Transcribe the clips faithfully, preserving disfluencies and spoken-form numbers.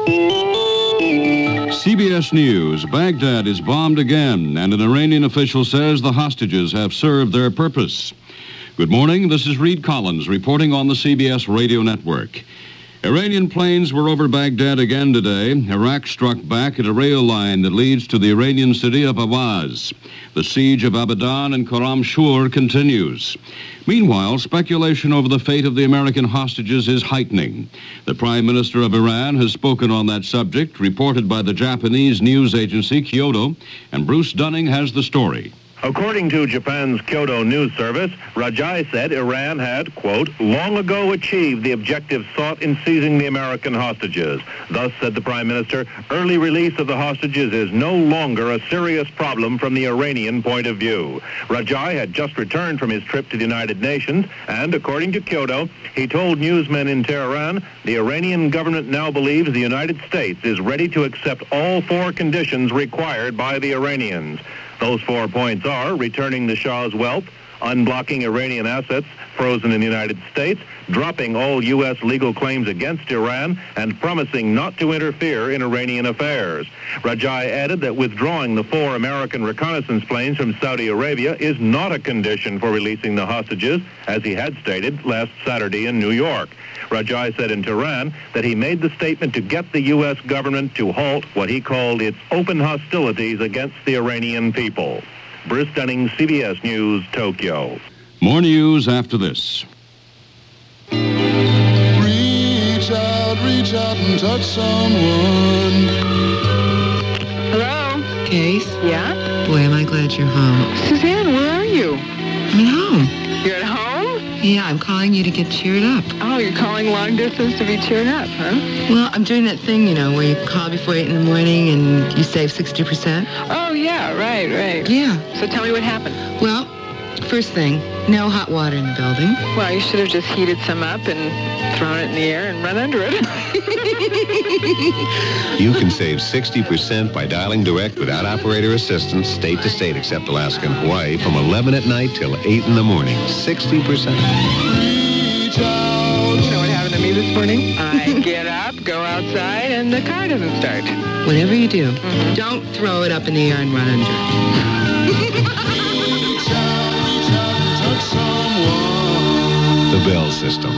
C B S News. Baghdad is bombed again, and an Iranian official says the hostages have served their purpose. Good morning. This is Reed Collins reporting on the C B S radio network. Iranian planes were over Baghdad again today. Iraq struck back at a rail line that leads to the Iranian city of Awaz. The siege of Abadan and Khorramshahr continues. Meanwhile, speculation over the fate of the American hostages is heightening. The Prime Minister of Iran has spoken on that subject, reported by the Japanese news agency Kyodo, and Bruce Dunning has the story. According to Japan's Kyodo News Service, Rajai said Iran had, quote, long ago achieved the objective sought in seizing the American hostages. Thus, said the Prime Minister, early release of the hostages is no longer a serious problem from the Iranian point of view. Rajai had just returned from his trip to the United Nations, and according to Kyodo, he told newsmen in Tehran, the Iranian government now believes the United States is ready to accept all four conditions required by the Iranians. Those four points are returning the Shah's wealth, unblocking Iranian assets frozen in the United States, dropping all U S legal claims against Iran, and promising not to interfere in Iranian affairs. Rajai added that withdrawing the four American reconnaissance planes from Saudi Arabia is not a condition for releasing the hostages, as he had stated last Saturday in New York. Rajai said in Tehran that he made the statement to get the U S government to halt what he called its open hostilities against the Iranian people. Bruce Dunning, C B S News, Tokyo. More news after this. Reach out, reach out and touch someone. Hello? Case? Yeah? Boy, am I glad you're home. Suzanne, where are you? I'm at home. You're at home? Yeah, I'm calling you to get cheered up. Oh, you're calling long distance to be cheered up, huh? Well, I'm doing that thing, you know, where you call before eight in the morning and you save sixty percent. Oh, yeah, right, right. Yeah. So tell me what happened. Well, first thing, no hot water in the building. Well, you should have just heated some up and thrown it in the air and run under it. You can save sixty percent by dialing direct without operator assistance, state to state except Alaska and Hawaii, from eleven at night till eight in the morning. sixty percent. Reach out. You know what happened to me this morning? I get up, go outside, and the car doesn't start. Whatever you do, Mm-hmm. don't throw it up in the air and run under it. Reach out, reach out and touch someone. The Bell System.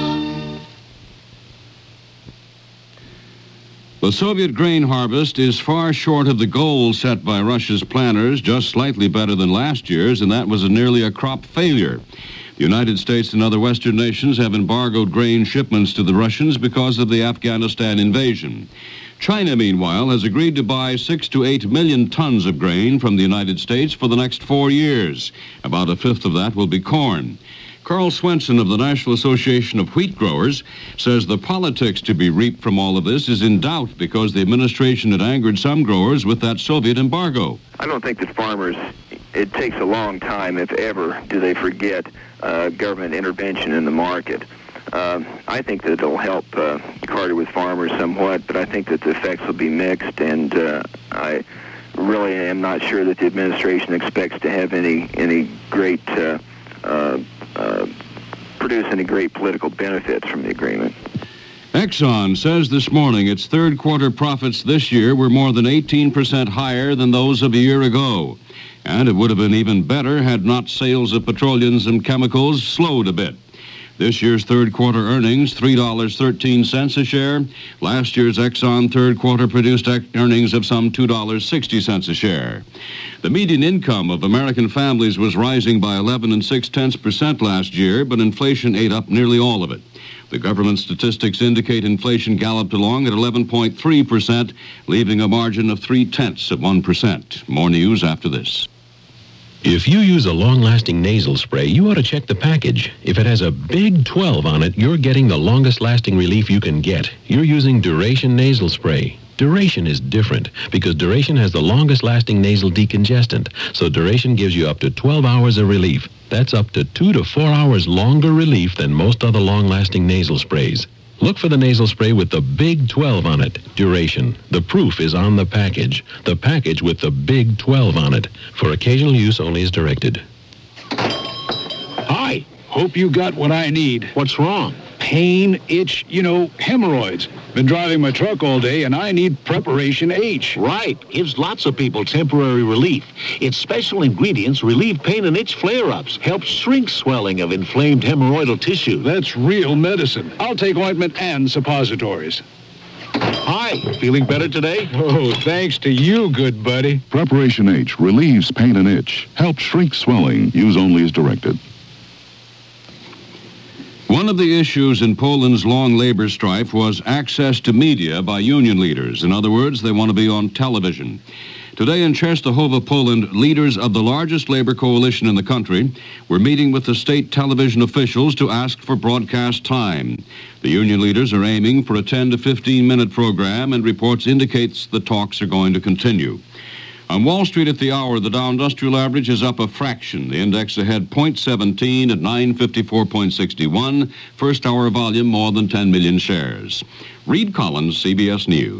The Soviet grain harvest is far short of the goal set by Russia's planners, just slightly better than last year's, and that was a nearly a crop failure. The United States and other Western nations have embargoed grain shipments to the Russians because of the Afghanistan invasion. China, meanwhile, has agreed to buy six to eight million tons of grain from the United States for the next four years. About a fifth of that will be corn. Carl Swenson of the National Association of Wheat Growers says the politics to be reaped from all of this is in doubt because the administration had angered some growers with that Soviet embargo. I don't think that farmers, it takes a long time, if ever, do they forget uh, government intervention in the market. Uh, I think that it'll help uh, Carter with farmers somewhat, but I think that the effects will be mixed, and uh, I really am not sure that the administration expects to have any, any great... Uh, uh, Uh, produce any great political benefits from the agreement. Exxon says this morning its third quarter profits this year were more than eighteen percent higher than those of a year ago. And it would have been even better had not sales of petroleum and chemicals slowed a bit. This year's third quarter earnings, three dollars and thirteen cents a share. Last year's Exxon third quarter produced earnings of some two dollars and sixty cents a share. The median income of American families was rising by eleven and six tenths percent last year, but inflation ate up nearly all of it. The government statistics indicate inflation galloped along at eleven point three percent, leaving a margin of three tenths of one percent. More news after this. If you use a long-lasting nasal spray, you ought to check the package. If it has a big twelve on it, you're getting the longest-lasting relief you can get. You're using Duration nasal spray. Duration is different because Duration has the longest-lasting nasal decongestant, so Duration gives you up to twelve hours of relief. That's up to two to four hours longer relief than most other long-lasting nasal sprays. Look for the nasal spray with the big twelve on it. Duration. The proof is on the package. The package with the big twelve on it. For occasional use only as directed. Hi. Hope you got what I need. What's wrong? pain, itch, you know, hemorrhoids. Been driving my truck all day, and I need Preparation H. Right. Gives lots of people temporary relief. Its special ingredients relieve pain and itch flare-ups, help shrink swelling of inflamed hemorrhoidal tissue. That's real medicine. I'll take ointment and suppositories. Hi. Feeling better today? Oh, thanks to you, good buddy. Preparation H relieves pain and itch, helps shrink swelling. Use only as directed. One of the issues in Poland's long labor strife was access to media by union leaders. In other words, they want to be on television. Today in Częstochowa, Poland, leaders of the largest labor coalition in the country were meeting with the state television officials to ask for broadcast time. The union leaders are aiming for a ten to fifteen minute program, and reports indicates the talks are going to continue. On Wall Street at the hour, the Dow Industrial Average is up a fraction. The index ahead zero point one seven at nine fifty-four point six one. First hour volume more than ten million shares. Reed Collins, C B S News.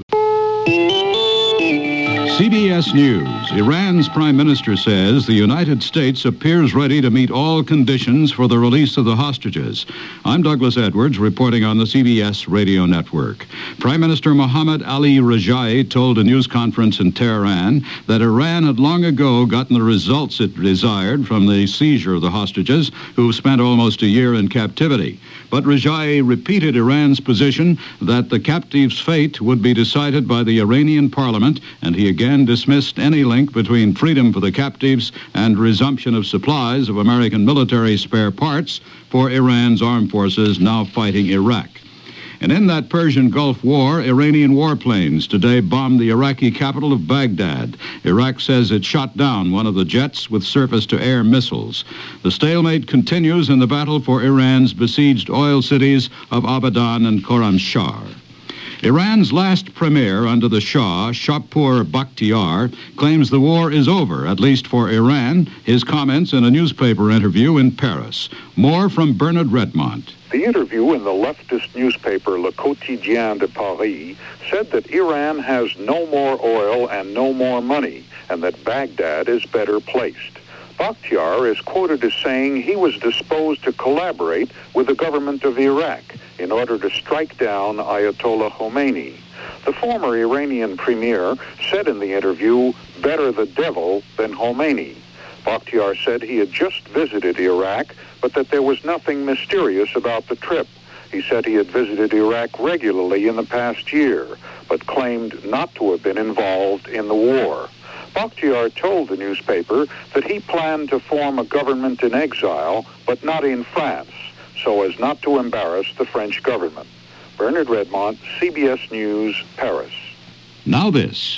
C B S News. Iran's prime minister says the United States appears ready to meet all conditions for the release of the hostages. I'm Douglas Edwards, reporting on the C B S radio network. Prime Minister Mohammad Ali Rajai told a news conference in Tehran that Iran had long ago gotten the results it desired from the seizure of the hostages, who've spent almost a year in captivity. But Rajai repeated Iran's position that the captives' fate would be decided by the Iranian parliament, and he again dismissed any link between freedom for the captives and resumption of supplies of American military spare parts for Iran's armed forces now fighting Iraq. And in that Persian Gulf War, Iranian warplanes today bombed the Iraqi capital of Baghdad. Iraq says it shot down one of the jets with surface-to-air missiles. The stalemate continues in the battle for Iran's besieged oil cities of Abadan and Khorramshahr. Iran's last premier under the Shah, Shapur Bakhtiar, claims the war is over, at least for Iran. His comments in a newspaper interview in Paris. More from Bernard Redmond. The interview in the leftist newspaper Le Quotidien de Paris said that Iran has no more oil and no more money, and that Baghdad is better placed. Bakhtiar is quoted as saying he was disposed to collaborate with the government of Iraq in order to strike down Ayatollah Khomeini. The former Iranian premier said in the interview, "Better the devil than Khomeini." Bakhtiar said he had just visited Iraq, but that there was nothing mysterious about the trip. He said he had visited Iraq regularly in the past year, but claimed not to have been involved in the war. Bakhtiar told the newspaper that he planned to form a government in exile, but not in France, so as not to embarrass the French government. Bernard Redmond, C B S News, Paris. Now this.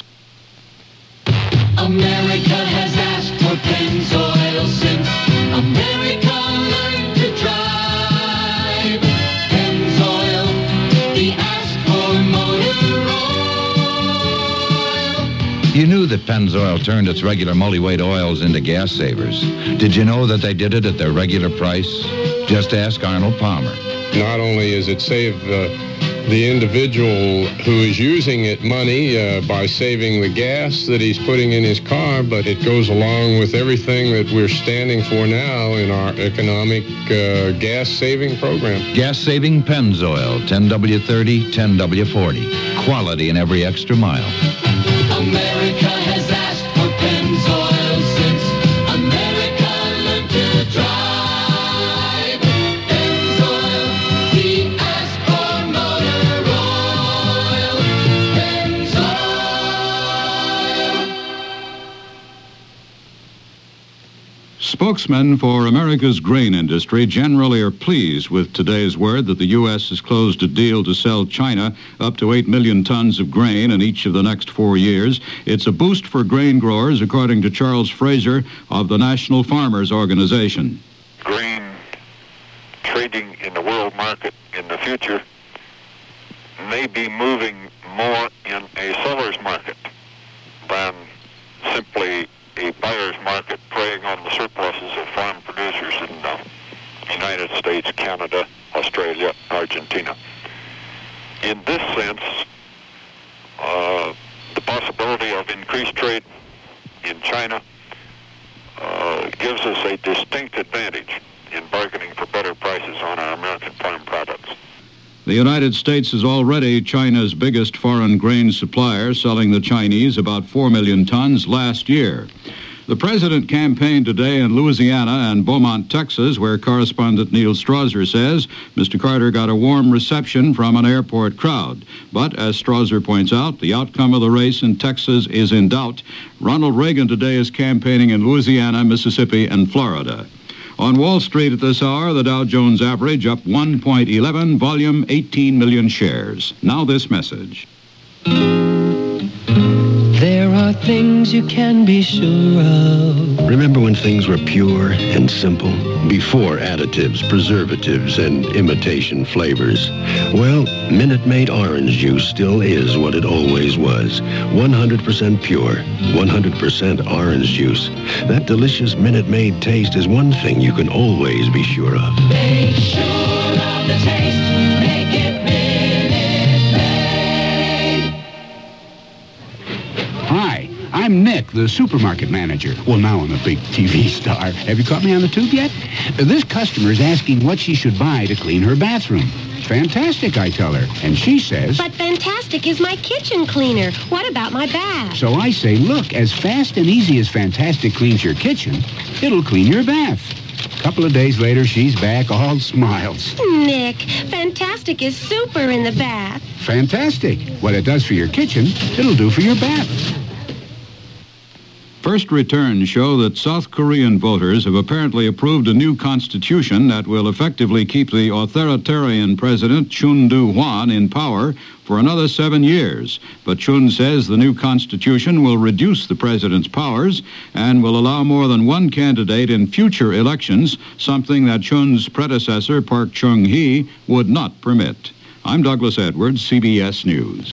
America has asked for Pennzoil since America learned to drive. Pennzoil, the ask for motor oil. You knew that Pennzoil turned its regular multi-weight oils into gas savers. Did you know that they did it at their regular price? Just ask Arnold Palmer. Not only is it saved uh, the individual who is using it money uh, by saving the gas that he's putting in his car, but it goes along with everything that we're standing for now in our economic uh, gas-saving program. Gas-saving Pennzoil, ten W thirty, ten W forty. Quality in every extra mile. America has asked for Pennzoil since America learned to drive. Pennzoil, the ask for motor oil. Pennzoil. Spokesmen for America's grain industry generally are pleased with today's word that the U S has closed a deal to sell China up to eight million tons of grain in each of the next four years. It's a boost for grain growers, according to Charles Fraser of the National Farmers Organization. Grain trading in the world market in the future may be moving more in a seller's market than simply a buyer's market preying on the surpluses of farm producers in the United States, Canada, Australia, Argentina. In this sense, uh, the possibility of increased trade in China uh, gives us a distinct advantage in bargaining for better prices on our American farm products. The United States is already China's biggest foreign grain supplier, selling the Chinese about four million tons last year. The president campaigned today in Louisiana and Beaumont, Texas, where correspondent Neil Strasser says Mister Carter got a warm reception from an airport crowd. But, as Strasser points out, the outcome of the race in Texas is in doubt. Ronald Reagan today is campaigning in Louisiana, Mississippi, and Florida. On Wall Street at this hour, the Dow Jones average up one point one one, volume eighteen million shares. Now this message. There are things you can be sure of. Remember when things were pure and simple? Before additives, preservatives, and imitation flavors. Well, Minute Maid orange juice still is what it always was. one hundred percent pure, one hundred percent orange juice. That delicious Minute Maid taste is one thing you can always be sure of. Make sure of the taste. Make it Minute Maid. Hi, I'm Nick, the supermarket manager. Well, now I'm a big T V star. Have you caught me on the tube yet? This customer is asking what she should buy to clean her bathroom. Fantastic, I tell her. And she says... But Fantastic is my kitchen cleaner. What about my bath? So I say, look, as fast and easy as Fantastic cleans your kitchen, it'll clean your bath. A couple of days later, she's back all smiles. Nick, Fantastic is super in the bath. Fantastic. What it does for your kitchen, it'll do for your bath. First returns show that South Korean voters have apparently approved a new constitution that will effectively keep the authoritarian president Chun Doo-hwan in power for another seven years. But Chun says the new constitution will reduce the president's powers and will allow more than one candidate in future elections, something that Chun's predecessor, Park Chung-hee, would not permit. I'm Douglas Edwards, C B S News.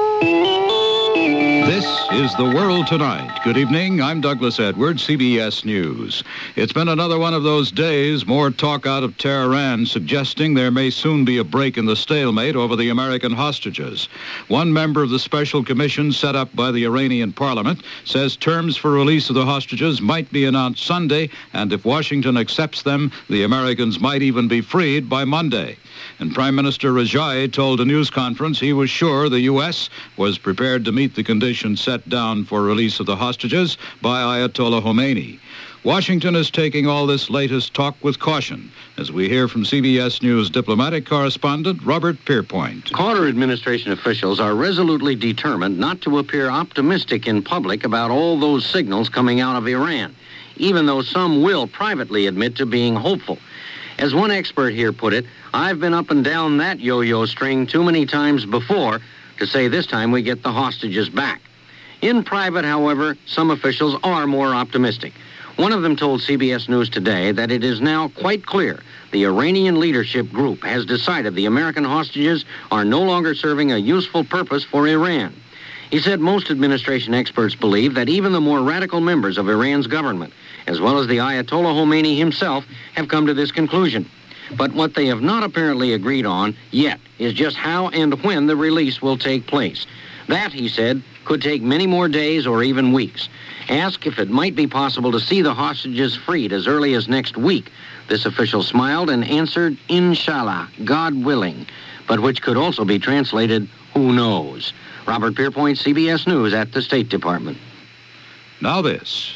This is The World Tonight. Good evening. I'm Douglas Edwards, C B S News. It's been another one of those days, more talk out of Tehran suggesting there may soon be a break in the stalemate over the American hostages. One member of the special commission set up by the Iranian parliament says terms for release of the hostages might be announced Sunday, and if Washington accepts them, the Americans might even be freed by Monday. And Prime Minister Rajai told a news conference he was sure the U S was prepared to meet the conditions set down for release of the hostages by Ayatollah Khomeini. Washington is taking all this latest talk with caution, as we hear from C B S News diplomatic correspondent Robert Pierpoint. Carter administration officials are resolutely determined not to appear optimistic in public about all those signals coming out of Iran, even though some will privately admit to being hopeful. As one expert here put it, I've been up and down that yo-yo string too many times before to say this time we get the hostages back. In private, however, some officials are more optimistic. One of them told C B S News today that it is now quite clear the Iranian leadership group has decided the American hostages are no longer serving a useful purpose for Iran. He said most administration experts believe that even the more radical members of Iran's government, as well as the Ayatollah Khomeini himself, have come to this conclusion. But what they have not apparently agreed on yet is just how and when the release will take place. That, he said, could take many more days or even weeks. Asked if it might be possible to see the hostages freed as early as next week, this official smiled and answered, Inshallah, God willing, but which could also be translated, who knows. Robert Pierpoint, C B S News at the State Department. Now this.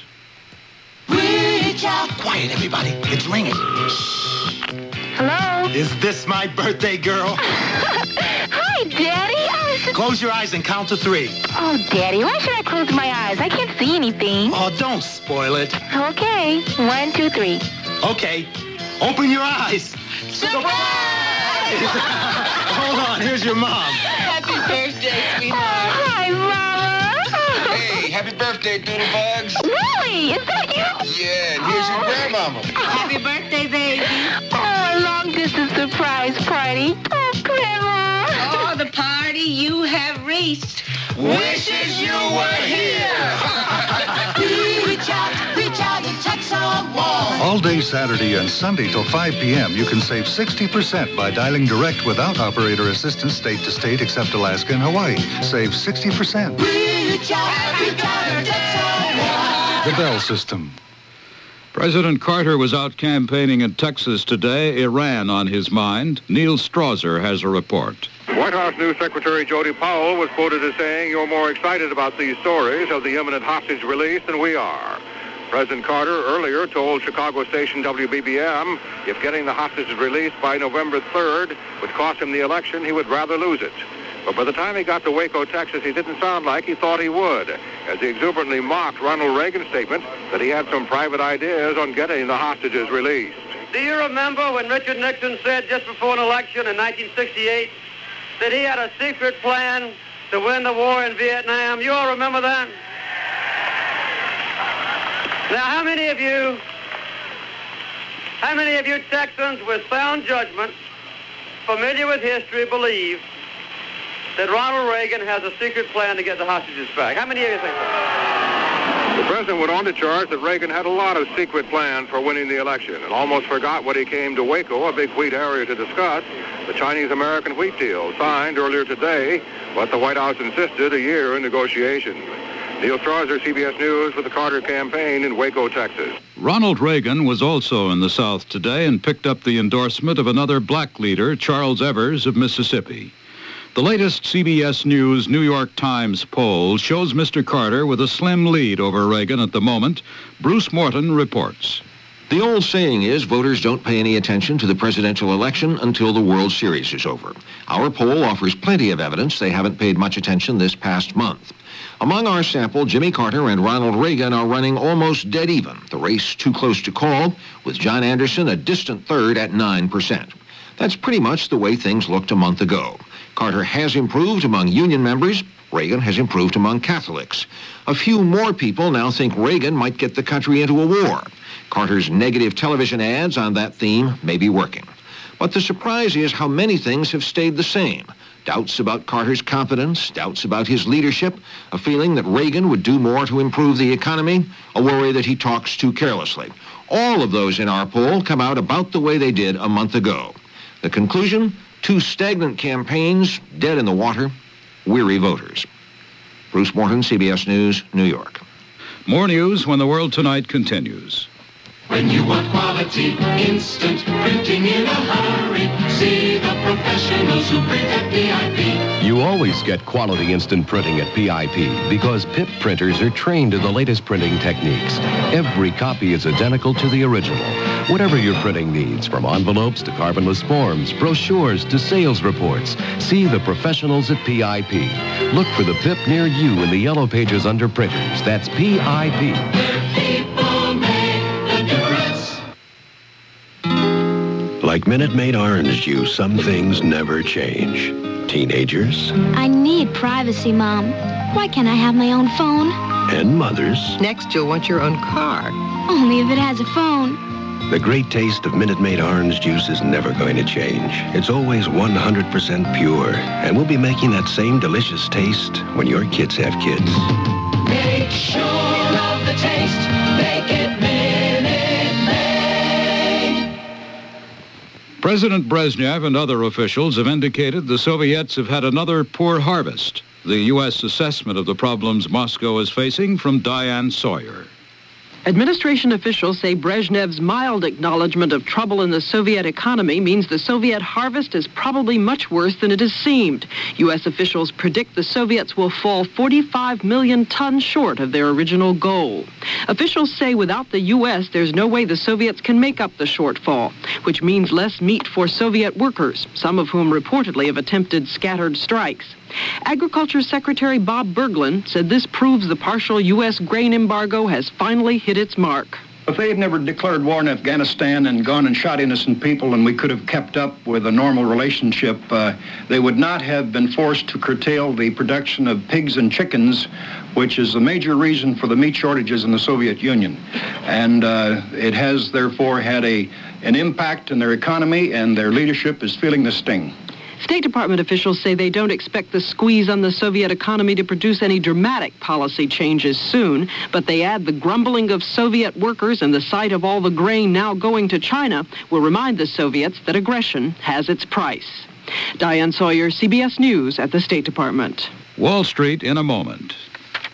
Reach out. Quiet, everybody. It's ringing. Hello? Is this my birthday, girl? Hi, Daddy. I was... Close your eyes and count to three. Oh, Daddy, why should I close my eyes? I can't see anything. Oh, don't spoil it. Okay. One, two, three. Okay. Open your eyes. Surprise! Hold on. Here's your mom. Happy birthday, sweetheart. Oh, hi, Mama. Hey, happy birthday, Doodlebugs. Really? Is that you? Yeah, and here's oh. your grandmama. Happy birthday, baby. Oh, a long-distance surprise party. Oh, Grandma. Oh, the party you have reached. Wishes you were here. Reach out, reach out and touch someone. All day Saturday and Sunday till five p.m. you can save sixty percent by dialing direct without operator assistance state to state except Alaska and Hawaii. Save sixty percent. Reach out, reach out and touch someone. The Bell System. President Carter was out campaigning in Texas today. Iran on his mind. Neil Strasser has a report. White House News Secretary Jody Powell was quoted as saying, "You're more excited about these stories of the imminent hostage release than we are." President Carter earlier told Chicago station W B B M if getting the hostages released by November third would cost him the election, he would rather lose it. But by the time he got to Waco, Texas, he didn't sound like he thought he would, as he exuberantly mocked Ronald Reagan's statement that he had some private ideas on getting the hostages released. Do you remember when Richard Nixon said just before an election in nineteen sixty-eight that he had a secret plan to win the war in Vietnam? You all remember that? Now, how many of you, how many of you Texans with sound judgment, familiar with history, believe that Ronald Reagan has a secret plan to get the hostages back? How many of you think that? The president went on to charge that Reagan had a lot of secret plans for winning the election and almost forgot what he came to Waco, a big wheat area, to discuss, the Chinese-American wheat deal signed earlier today, but the White House insisted a year in negotiations. Neil Strasser, C B S News, with the Carter campaign in Waco, Texas. Ronald Reagan was also in the South today and picked up the endorsement of another black leader, Charles Evers of Mississippi. The latest C B S News New York Times poll shows Mister Carter with a slim lead over Reagan at the moment. Bruce Morton reports. The old saying is voters don't pay any attention to the presidential election until the World Series is over. Our poll offers plenty of evidence they haven't paid much attention this past month. Among our sample, Jimmy Carter and Ronald Reagan are running almost dead even. The race too close to call, with John Anderson a distant third at nine percent. That's pretty much the way things looked a month ago. Carter has improved among union members. Reagan has improved among Catholics. A few more people now think Reagan might get the country into a war. Carter's negative television ads on that theme may be working. But the surprise is how many things have stayed the same. Doubts about Carter's competence, doubts about his leadership, a feeling that Reagan would do more to improve the economy, a worry that he talks too carelessly. All of those in our poll come out about the way they did a month ago. The conclusion? Two stagnant campaigns, dead in the water, weary voters. Bruce Morton, C B S News, New York. More news when the World Tonight continues. When you want quality, instant printing in a hurry, see the professionals who print at P I P. You always get quality instant printing at P I P because P I P printers are trained to the latest printing techniques. Every copy is identical to the original. Whatever your printing needs, from envelopes to carbonless forms, brochures to sales reports, see the professionals at P I P. Look for the P I P near you in the yellow pages under printers. That's P I P. Like Minute Maid orange juice, some things never change. Teenagers I need privacy, Mom. Why can't I have my own phone? and mothers. Next, you'll want your own car. Only if it has a phone. The great taste of Minute Maid orange juice is never going to change. It's always one hundred percent pure, and we'll be making that same delicious taste when your kids have kids. Make sure of the taste. Make it Minute Maid. President Brezhnev and other officials have indicated the Soviets have had another poor harvest. The U S assessment of the problems Moscow is facing from Diane Sawyer. Administration officials say Brezhnev's mild acknowledgement of trouble in the Soviet economy means the Soviet harvest is probably much worse than it has seemed. U S officials predict the Soviets will fall forty-five million tons short of their original goal. Officials say without the U S, there's no way the Soviets can make up the shortfall, which means less meat for Soviet workers, some of whom reportedly have attempted scattered strikes. Agriculture Secretary Bob Berglund said this proves the partial U S grain embargo has finally hit its mark. If they had never declared war in Afghanistan and gone and shot innocent people and we could have kept up with a normal relationship, uh, they would not have been forced to curtail the production of pigs and chickens, which is the major reason for the meat shortages in the Soviet Union. And uh, it has, therefore, had a, an impact in their economy, and their leadership is feeling the sting. State Department officials say they don't expect the squeeze on the Soviet economy to produce any dramatic policy changes soon, but they add the grumbling of Soviet workers and the sight of all the grain now going to China will remind the Soviets that aggression has its price. Diane Sawyer, C B S News at the State Department. Wall Street in a moment.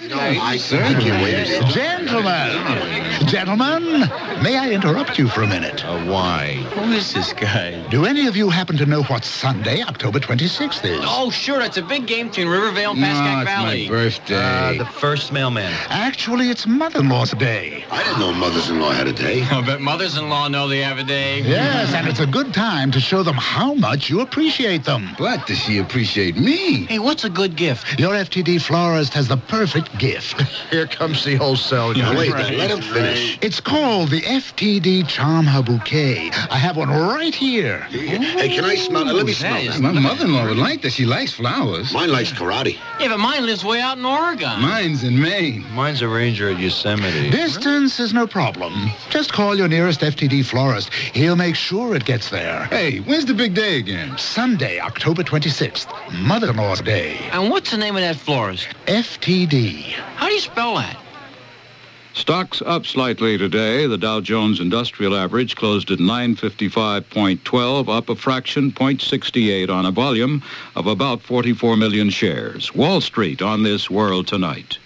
No, I thank you. Gentlemen, gentlemen, may I interrupt you for a minute? Uh, why? Who is this guy? Do any of you happen to know what Sunday, October twenty-sixth is? Oh, sure. It's a big game between Rivervale and Pascack no, it's Valley. my birthday. Uh, the first mailman. Actually, it's Mother-in-law's day. I didn't know mothers-in-law had a day. I bet mothers-in-law know they have a day. Yes, and it's a good time to show them how much you appreciate them. But does she appreciate me? Hey, what's a good gift? Your F T D florist has the perfect gift. Here comes the wholesale guy. Wait, right. Let him finish. It's called the F T D Charm Her Bouquet. I have one right here. Hey, can I smell it? Let me smell is that. My mother-in-law would like that. She likes flowers. Mine likes karate. Yeah, but mine lives way out in Oregon. Mine's in Maine. Mine's a ranger at Yosemite. Distance is no problem. Just call your nearest F T D florist. He'll make sure it gets there. Hey, when's the big day again? Sunday, October twenty-sixth, Mother-in-law's Day. And what's the name of that florist? F T D. How do you spell that? Stocks up slightly today. The Dow Jones Industrial Average closed at nine fifty-five point one two, up a fraction, zero point six eight on a volume of about forty-four million shares. Wall Street on this World Tonight.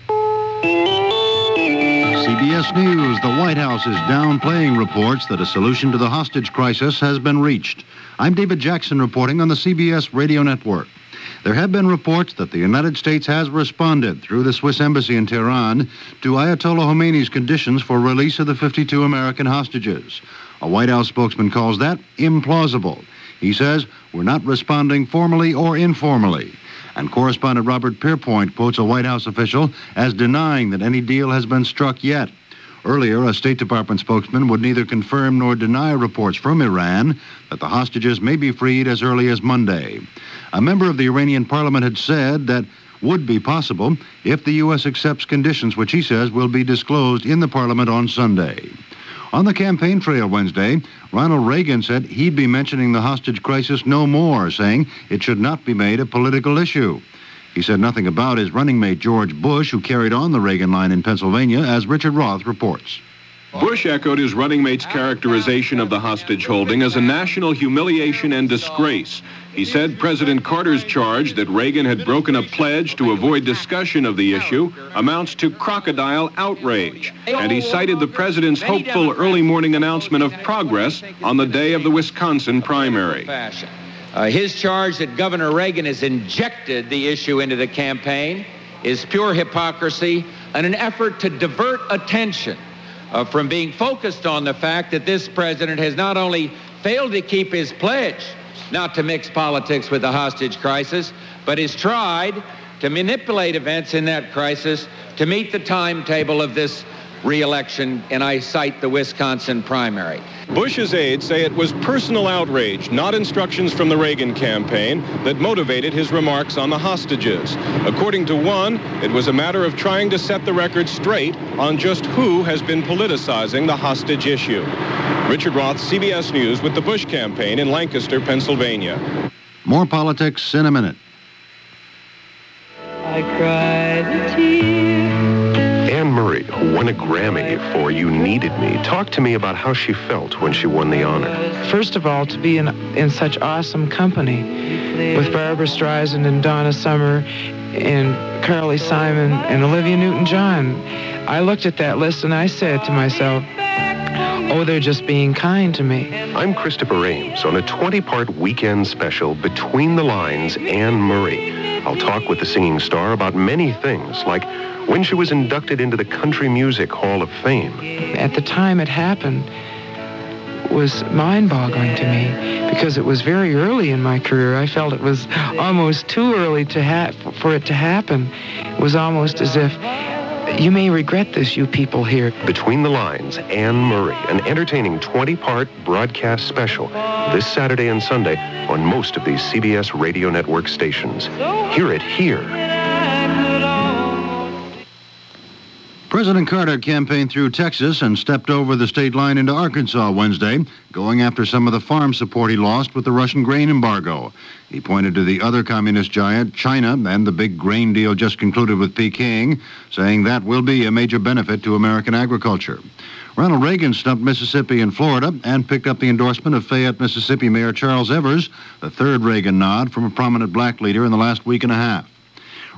C B S News, the White House is downplaying reports that a solution to the hostage crisis has been reached. I'm David Jackson reporting on the C B S Radio Network. There have been reports that the United States has responded through the Swiss embassy in Tehran to Ayatollah Khomeini's conditions for release of the fifty-two American hostages. A White House spokesman calls that implausible. He says, we're not responding formally or informally. And correspondent Robert Pierpoint quotes a White House official as denying that any deal has been struck yet. Earlier, a State Department spokesman would neither confirm nor deny reports from Iran that the hostages may be freed as early as Monday. A member of the Iranian parliament had said that would be possible if the U S accepts conditions which he says will be disclosed in the parliament on Sunday. On the campaign trail Wednesday, Ronald Reagan said he'd be mentioning the hostage crisis no more, saying it should not be made a political issue. He said nothing about his running mate George Bush, who carried on the Reagan line in Pennsylvania, as Richard Roth reports. Bush echoed his running mate's characterization of the hostage holding as a national humiliation and disgrace. He said President Carter's charge that Reagan had broken a pledge to avoid discussion of the issue amounts to crocodile outrage. And he cited the president's hopeful early morning announcement of progress on the day of the Wisconsin primary. Uh, his charge that Governor Reagan has injected the issue into the campaign is pure hypocrisy and an effort to divert attention uh, from being focused on the fact that this president has not only failed to keep his pledge not to mix politics with the hostage crisis, but has tried to manipulate events in that crisis to meet the timetable of this re-election, and I cite the Wisconsin primary. Bush's aides say it was personal outrage, not instructions from the Reagan campaign, that motivated his remarks on the hostages. According to one, it was a matter of trying to set the record straight on just who has been politicizing the hostage issue. Richard Roth, C B S News, with the Bush campaign in Lancaster, Pennsylvania. More politics in a minute. I cried a tear. Anne Murray, who won a Grammy for You Needed Me, talked to me about how she felt when she won the honor. First of all, to be in, in such awesome company with Barbra Streisand and Donna Summer and Carly Simon and Olivia Newton-John. I looked at that list and I said to myself, oh, they're just being kind to me. I'm Christopher Ames on a twenty-part weekend special, Between the Lines, Anne Murray. I'll talk with the singing star about many things, like when she was inducted into the Country Music Hall of Fame. At the time it happened was mind-boggling to me because it was very early in my career. I felt it was almost too early to ha- for it to happen. It was almost as if, you may regret this, you people here. Between the Lines, Anne Murray, an entertaining twenty-part broadcast special this Saturday and Sunday on most of these C B S Radio Network stations. Hear it here. President Carter campaigned through Texas and stepped over the state line into Arkansas Wednesday, going after some of the farm support he lost with the Russian grain embargo. He pointed to the other communist giant, China, and the big grain deal just concluded with Peking, saying that will be a major benefit to American agriculture. Ronald Reagan stumped Mississippi and Florida and picked up the endorsement of Fayette, Mississippi Mayor Charles Evers, the third Reagan nod from a prominent black leader in the last week and a half.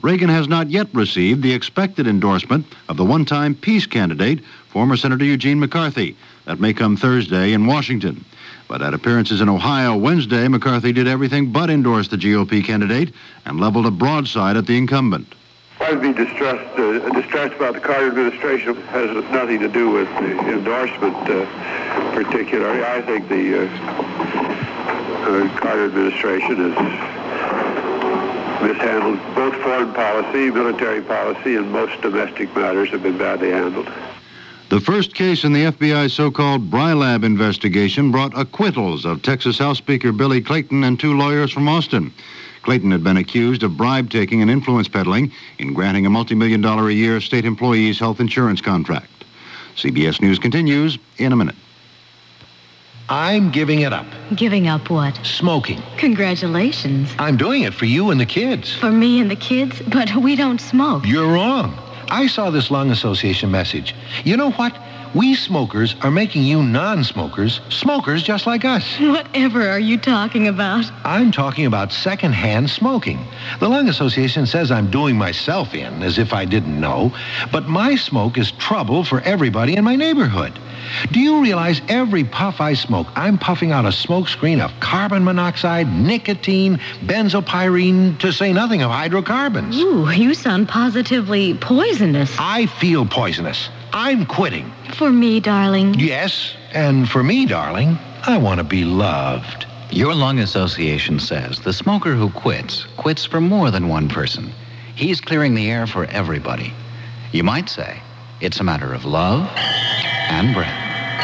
Reagan has not yet received the expected endorsement of the one-time peace candidate, former Senator Eugene McCarthy. That may come Thursday in Washington. But at appearances in Ohio Wednesday, McCarthy did everything but endorse the G O P candidate and leveled a broadside at the incumbent. I'd be distressed, uh, distressed about the Carter administration. It has nothing to do with the endorsement uh, particularly. I think the uh, uh, Carter administration has mishandled both foreign policy, military policy, and most domestic matters have been badly handled. The first case in the F B I's so-called Brylab investigation brought acquittals of Texas House Speaker Billy Clayton and two lawyers from Austin. Clayton had been accused of bribe-taking and influence peddling in granting a multi-million dollar a year state employees' health insurance contract. C B S News continues in a minute. I'm giving it up. Giving up what? Smoking. Congratulations. I'm doing it for you and the kids. For me and the kids? But we don't smoke. You're wrong. I saw this Lung Association message. You know what? We smokers are making you non-smokers smokers just like us. Whatever are you talking about? I'm talking about secondhand smoking. The Lung Association says I'm doing myself in, as if I didn't know, but my smoke is trouble for everybody in my neighborhood. Do you realize every puff I smoke, I'm puffing out a smoke screen of carbon monoxide, nicotine, benzopyrene, to say nothing of hydrocarbons? Ooh, you sound positively poisonous. I feel poisonous. I'm quitting. For me, darling. Yes, and for me, darling, I want to be loved. Your Lung Association says the smoker who quits, quits for more than one person. He's clearing the air for everybody. You might say it's a matter of love and breath.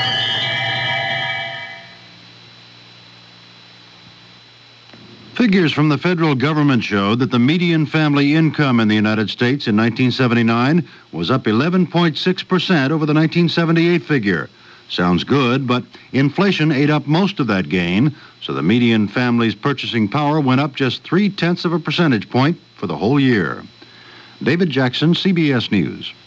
Figures from the federal government showed that the median family income in the United States in nineteen seventy-nine was up eleven point six percent over the nineteen seventy-eight figure. Sounds good, but inflation ate up most of that gain, so the median family's purchasing power went up just three-tenths of a percentage point for the whole year. David Jackson, C B S News.